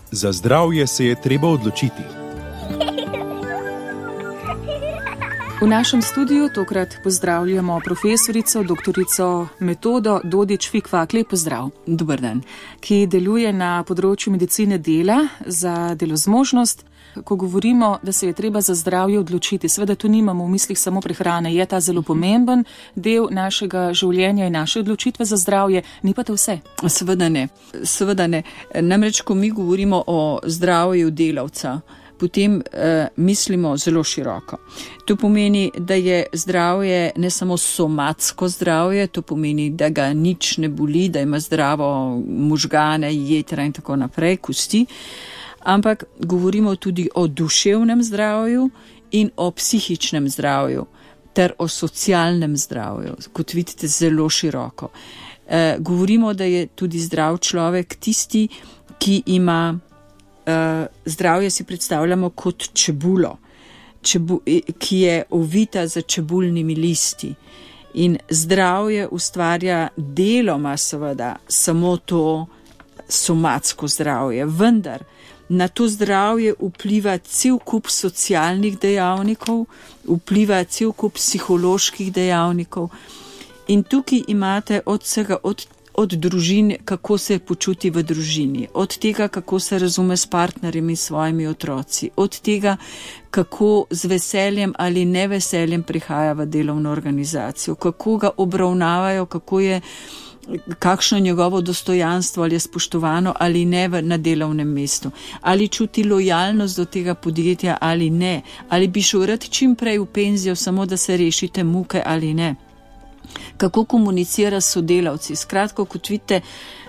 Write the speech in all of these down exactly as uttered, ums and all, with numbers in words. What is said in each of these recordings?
Za zdravje se je treba odločiti. V našem studiu tokrat pozdravljamo profesorico, doktorico Metodo Dodič-Fikfak. Lep pozdrav. Dober dan. Ki deluje na področju medicine dela za delozmožnost. Ko govorimo, da se je treba za zdravje odločiti, seveda tu nimamo v mislih samo prehrane, je ta zelo pomemben del našega življenja in naše odločitve za zdravje, ni pa to vse. Seveda ne. Seveda ne. Namreč, ko mi govorimo o zdravju delavca, potem eh, mislimo zelo široko. To pomeni, da je zdravje ne samo somatsko zdravje, to pomeni, da ga nič ne boli, da ima zdravo možgane, jetra in tako naprej, kosti, ampak govorimo tudi o duševnem zdravju in o psihičnem zdravju ter o socialnem zdravju, kot vidite, zelo široko. E, govorimo, da je tudi zdrav človek tisti, ki ima e, zdravje, si predstavljamo kot čebulo, čebu, ki je ovita za čebulnimi listi. In zdravje ustvarja deloma seveda samo to somatsko zdravje, vendar na to zdravje vpliva cel kup socialnih dejavnikov, vpliva cel kup psiholoških dejavnikov in tukaj imate od vsega, od, od družine, kako se počuti v družini, od tega, kako se razume s partnerjem in svojimi otroci, od tega, kako z veseljem ali neveseljem prihaja v delovno organizacijo, kako ga obravnavajo, kako je kakšno njegovo dostojanstvo, ali je spoštovano ali ne na delovnem mestu, ali čuti lojalnost do tega podjetja ali ne, ali bi šel rad čim prej v penzijo, samo da se rešite muke ali ne. Kako komunicira s sodelavci. Skratko, kot vidite,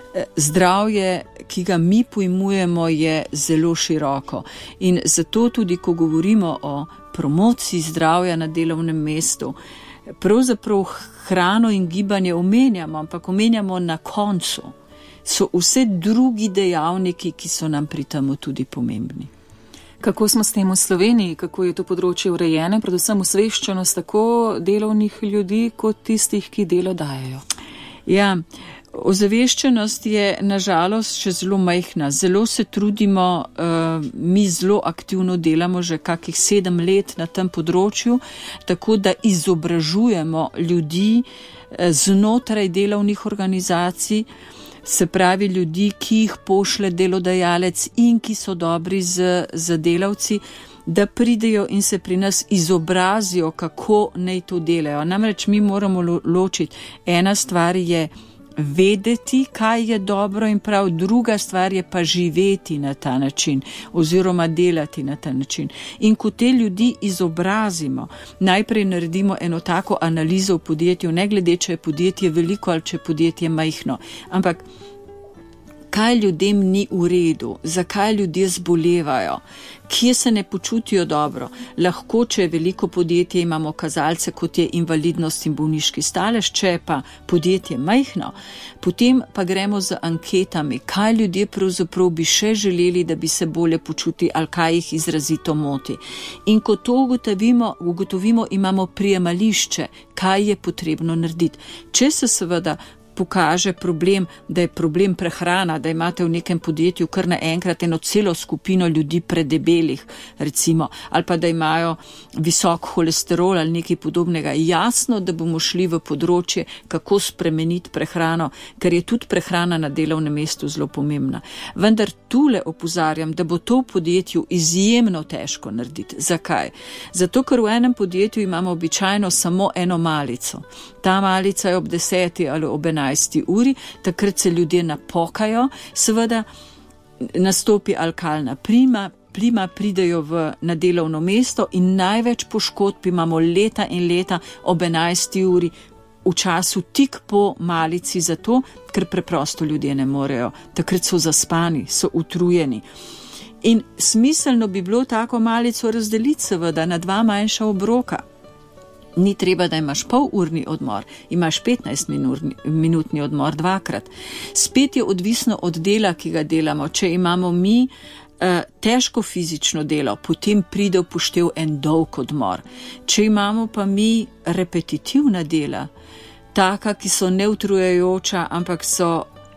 zdravje, ki ga mi pojmujemo, je zelo široko. In zato tudi, ko govorimo o promociji zdravja na delovnem mestu, pravzaprav hrano in gibanje omenjamo, ampak omenjamo na koncu. So vse drugi dejavniki, ki so nam pri tem tudi pomembni. Kako smo s tem v Sloveniji, kako je to področje urejeno, predvsem osveščenost tako delovnih ljudi, kot tistih, ki delo dajejo? Ja, ozaveščenost je nažalost še zelo majhna. Zelo se trudimo, uh, mi zelo aktivno delamo že kakih sedem let na tem področju, tako da izobražujemo ljudi uh, znotraj delovnih organizacij, se pravi ljudi, ki jih pošle delodajalec in ki so dobri z, z delavci, da pridejo in se pri nas izobrazijo, kako naj to delajo. Namreč mi moramo lo- ločiti. Ena stvar je vedeti, kaj je dobro in prav, druga stvar je pa živeti na ta način oziroma delati na ta način. In ko te ljudi izobrazimo, najprej naredimo eno tako analizo v podjetju, ne glede, če je podjetje veliko ali če je podjetje majhno, ampak kaj ljudem ni v redu, zakaj ljudje zbolevajo, kje se ne počutijo dobro. Lahko, če je veliko podjetje, imamo kazalce, kot je invalidnost in bolniški stalež, če je pa podjetje majhno, potem pa gremo z anketami, kaj ljudje pravzaprav bi še želeli, da bi se bolje počuti ali kaj jih izrazito moti. In ko to ugotovimo, ugotovimo imamo prijemališče, kaj je potrebno narediti. Če se seveda pokaže problem, da je problem prehrana, da imate v nekem podjetju kar naenkrat eno celo skupino ljudi predebelih, recimo, ali pa da imajo visok holesterol ali nekaj podobnega. Jasno, da bomo šli v področje, kako spremeniti prehrano, ker je tudi prehrana na delovnem mestu zelo pomembna. Vendar tule opozarjam, da bo to v podjetju izjemno težko narediti. Zakaj? Zato, ker v enem podjetju imamo običajno samo eno malico. Ta malica je ob deseti ali ob enajsti uri, takrat se ljudje napokajo, seveda nastopi alkalna plima, plima pridejo v, na delovno mesto in največ poškodb imamo leta in leta ob enajsti uri, v času tik po malici, zato, ker preprosto ljudje ne morejo. Takrat so zaspani, so utrujeni. In smiselno bi bilo tako malico razdeliti seveda na dva manjša obroka. Ni treba, da imaš pol urni odmor, imaš petnajst minutni odmor dvakrat. Spet je odvisno od dela, ki ga delamo. Če imamo mi eh, težko fizično delo, potem pride v poštev en dolg odmor. Če imamo pa mi repetitivna dela, taka, ki so neutrujajoča, ampak so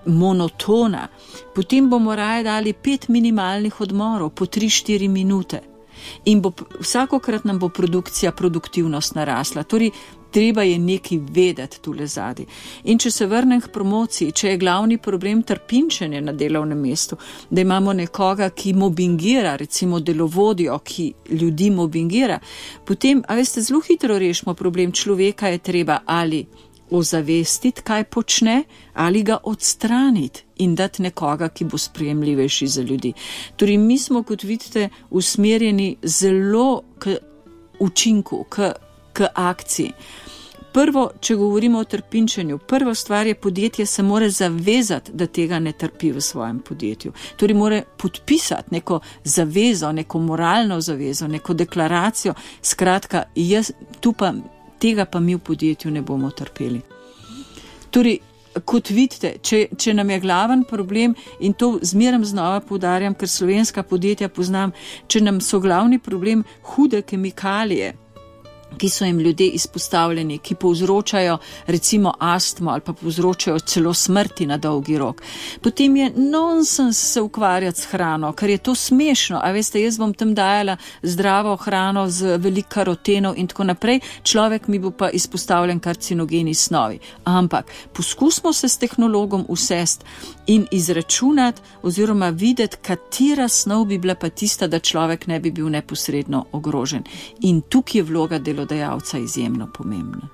monotona, potem bomo raje dali pet minimalnih odmorov po tri štiri minute in bo, vsakokrat nam bo produkcija, produktivnost narasla. Torej, treba je nekaj vedeti tule zadaj. In če se vrnem k promociji, če je glavni problem trpinčenje na delovnem mestu, da imamo nekoga, ki mobingira, recimo delovodjo, ki ljudi mobingira, potem, a veste, zelo hitro rešimo problem človeka, je treba ali ozavestiti, kaj počne, ali ga odstraniti in dati nekoga, ki bo sprejemljivejši za ljudi. Torej, mi smo, kot vidite, usmerjeni zelo k učinku, k, k akciji. Prvo, če govorimo o trpinčenju, prva stvar je, podjetje se mora zavezati, da tega ne trpi v svojem podjetju. Torej, mora podpisati neko zavezo, neko moralno zavezo, neko deklaracijo. Skratka, jaz, tu pa, tega pa mi v podjetju ne bomo trpeli. Torej, kot vidite, če, če nam je glaven problem, in to zmeram znova poudarjam, ker slovenska podjetja poznam, če nam so glavni problem hude kemikalije, ki so jim ljudje izpostavljeni, ki povzročajo recimo astmo ali pa povzročajo celo smrti na dolgi rok. Potem je nonsens se ukvarjati s hrano, ker je to smešno. A veste, jaz bom tam dajala zdravo hrano z veliko karotenov in tako naprej, človek mi bo pa izpostavljen karcinogeni snovi. Ampak poskusimo se s tehnologom usest in izračunati oziroma videti, katera snov bi bila pa tista, da človek ne bi bil neposredno ogrožen. In tukaj je vloga delodajalca izjemno pomembna.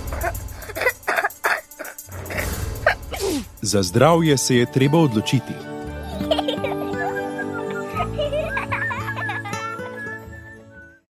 Za zdravje se je treba odločiti.